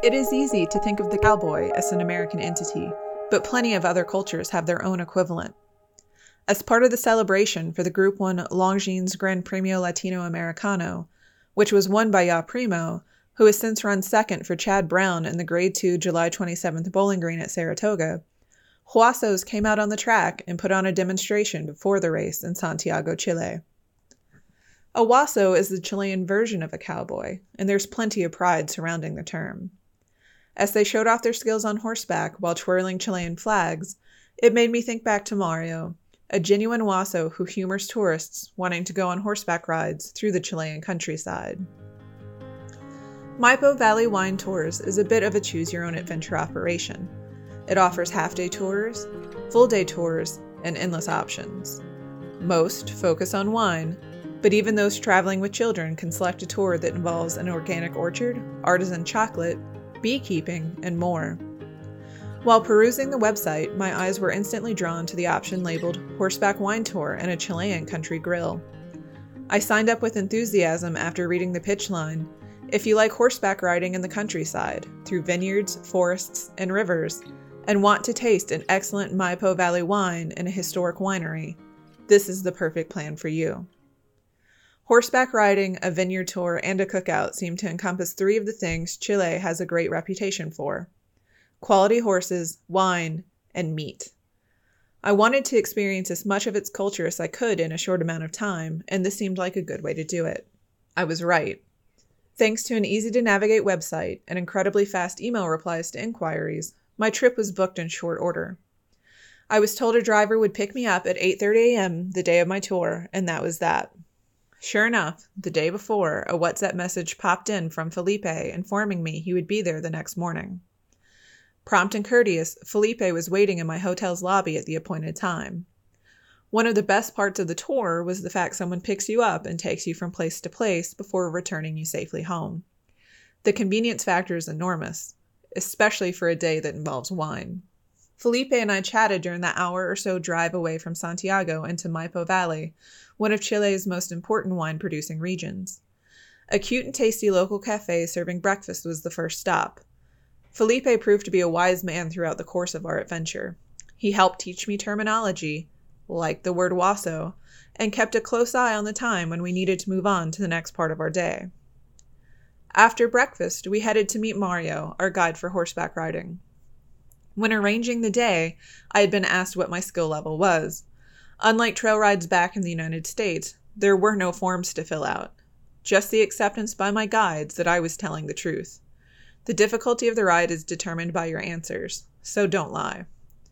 It is easy to think of the cowboy as an American entity, but plenty of other cultures have their own equivalent. As part of the celebration for the Group 1 Longines Gran Premio Latinoamericano, which was won by Ya Primo, who has since run second for Chad Brown in the Grade 2 July 27th Bowling Green at Saratoga, Huasos came out on the track and put on a demonstration before the race in Santiago, Chile. A Huaso is the Chilean version of a cowboy, and there's plenty of pride surrounding the term. As they showed off their skills on horseback while twirling Chilean flags, it made me think back to Mario, a genuine Huaso who humors tourists wanting to go on horseback rides through the Chilean countryside. Maipo Valley Wine Tours is a bit of a choose-your-own-adventure operation. It offers half-day tours, full-day tours, and endless options. Most focus on wine, but even those traveling with children can select a tour that involves an organic orchard, artisan chocolate, beekeeping, and more. While perusing the website, my eyes were instantly drawn to the option labeled Horseback Wine Tour and a Chilean Country Grill. I signed up with enthusiasm after reading the pitch line. If you like horseback riding in the countryside, through vineyards, forests, and rivers, and want to taste an excellent Maipo Valley wine in a historic winery, this is the perfect plan for you. Horseback riding, a vineyard tour, and a cookout seem to encompass three of the things Chile has a great reputation for: quality horses, wine, and meat. I wanted to experience as much of its culture as I could in a short amount of time, and this seemed like a good way to do it. I was right. Thanks to an easy-to-navigate website and incredibly fast email replies to inquiries, my trip was booked in short order. I was told a driver would pick me up at 8:30 a.m. the day of my tour, and that was that. Sure enough, the day before, a WhatsApp message popped in from Felipe informing me he would be there the next morning. Prompt and courteous, Felipe was waiting in my hotel's lobby at the appointed time. One of the best parts of the tour was the fact someone picks you up and takes you from place to place before returning you safely home. The convenience factor is enormous, especially for a day that involves wine. Felipe and I chatted during the hour or so drive away from Santiago into Maipo Valley, one of Chile's most important wine-producing regions. A cute and tasty local cafe serving breakfast was the first stop. Felipe proved to be a wise man throughout the course of our adventure. He helped teach me terminology, like the word Huaso, and kept a close eye on the time when we needed to move on to the next part of our day. After breakfast, we headed to meet Mario, our guide for horseback riding. When arranging the day, I had been asked what my skill level was. Unlike trail rides back in the United States, there were no forms to fill out. Just the acceptance by my guides that I was telling the truth. The difficulty of the ride is determined by your answers, so don't lie.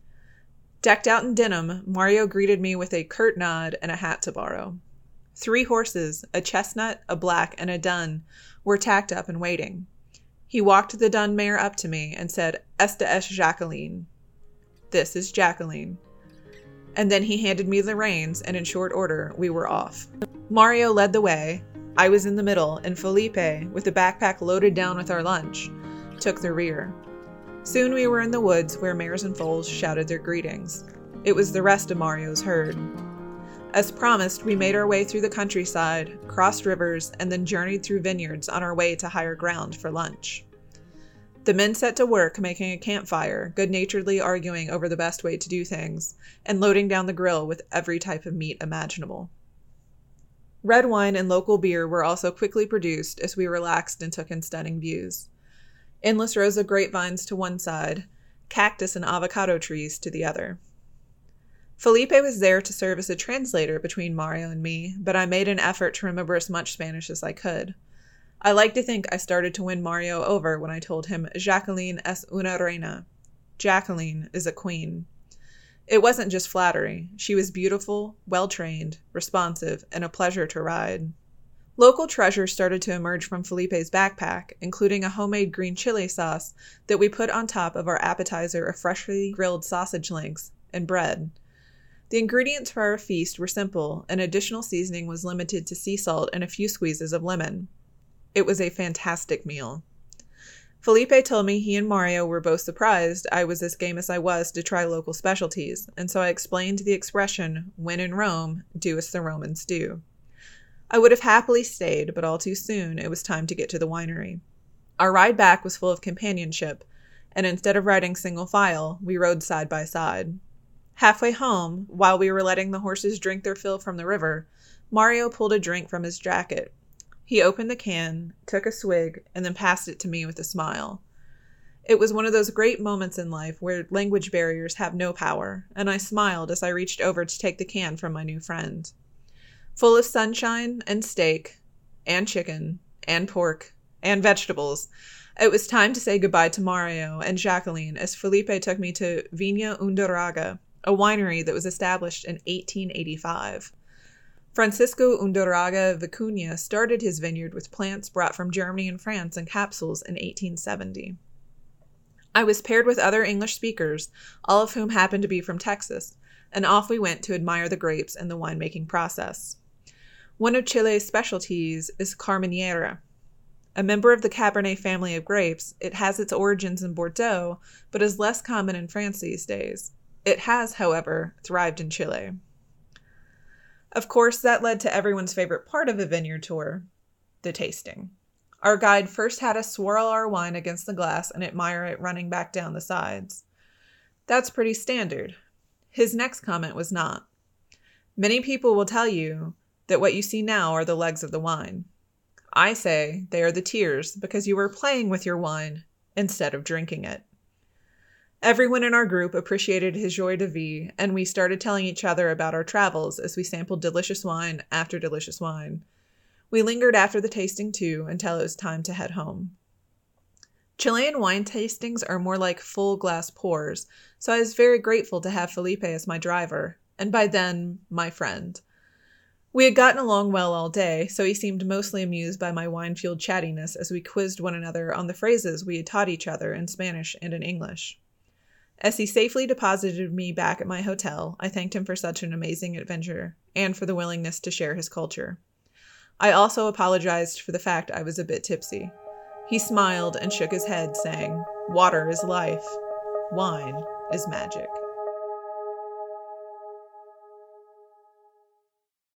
Decked out in denim, Mario greeted me with a curt nod and a hat to borrow. 3 horses, a chestnut, a black, and a dun, were tacked up and waiting. He walked the dun mare up to me and said, "Esta es Jacqueline." This is Jacqueline. And then he handed me the reins, and in short order, we were off. Mario led the way, I was in the middle, and Felipe, with the backpack loaded down with our lunch, took the rear. Soon we were in the woods where mares and foals shouted their greetings. It was the rest of Mario's herd. As promised, we made our way through the countryside, crossed rivers, and then journeyed through vineyards on our way to higher ground for lunch. The men set to work making a campfire, good-naturedly arguing over the best way to do things, and loading down the grill with every type of meat imaginable. Red wine and local beer were also quickly produced as we relaxed and took in stunning views. Endless rows of grapevines to one side, cactus and avocado trees to the other. Felipe was there to serve as a translator between Mario and me, but I made an effort to remember as much Spanish as I could. I like to think I started to win Mario over when I told him Jacqueline es una reina. Jacqueline is a queen. It wasn't just flattery. She was beautiful, well-trained, responsive, and a pleasure to ride. Local treasures started to emerge from Felipe's backpack, including a homemade green chili sauce that we put on top of our appetizer of freshly grilled sausage links and bread. The ingredients for our feast were simple, and additional seasoning was limited to sea salt and a few squeezes of lemon. It was a fantastic meal. Felipe told me he and Mario were both surprised I was as game as I was to try local specialties, and so I explained the expression, "When in Rome, do as the Romans do." I would have happily stayed, but all too soon it was time to get to the winery. Our ride back was full of companionship, and instead of riding single file, we rode side by side. Halfway home, while we were letting the horses drink their fill from the river, Mario pulled a drink from his jacket. He opened the can, took a swig, and then passed it to me with a smile. It was one of those great moments in life where language barriers have no power, and I smiled as I reached over to take the can from my new friend. Full of sunshine and steak and chicken and pork and vegetables, it was time to say goodbye to Mario and Jacqueline as Felipe took me to Viña Undurraga, a winery that was established in 1885. Francisco Undurraga Vicuña started his vineyard with plants brought from Germany and France in capsules in 1870. I was paired with other English speakers, all of whom happened to be from Texas, and off we went to admire the grapes and the winemaking process. One of Chile's specialties is Carmenere. A member of the Cabernet family of grapes, it has its origins in Bordeaux, but is less common in France these days. It has, however, thrived in Chile. Of course, that led to everyone's favorite part of a vineyard tour, the tasting. Our guide first had us swirl our wine against the glass and admire it running back down the sides. That's pretty standard. His next comment was not. Many people will tell you that what you see now are the legs of the wine. I say they are the tears because you were playing with your wine instead of drinking it. Everyone in our group appreciated his joie de vivre, and we started telling each other about our travels as we sampled delicious wine after delicious wine. We lingered after the tasting too until it was time to head home. Chilean wine tastings are more like full glass pours, so I was very grateful to have Felipe as my driver, and by then, my friend. We had gotten along well all day, so he seemed mostly amused by my wine-fueled chattiness as we quizzed one another on the phrases we had taught each other in Spanish and in English. As he safely deposited me back at my hotel, I thanked him for such an amazing adventure and for the willingness to share his culture. I also apologized for the fact I was a bit tipsy. He smiled and shook his head, saying, "Water is life. Wine is magic."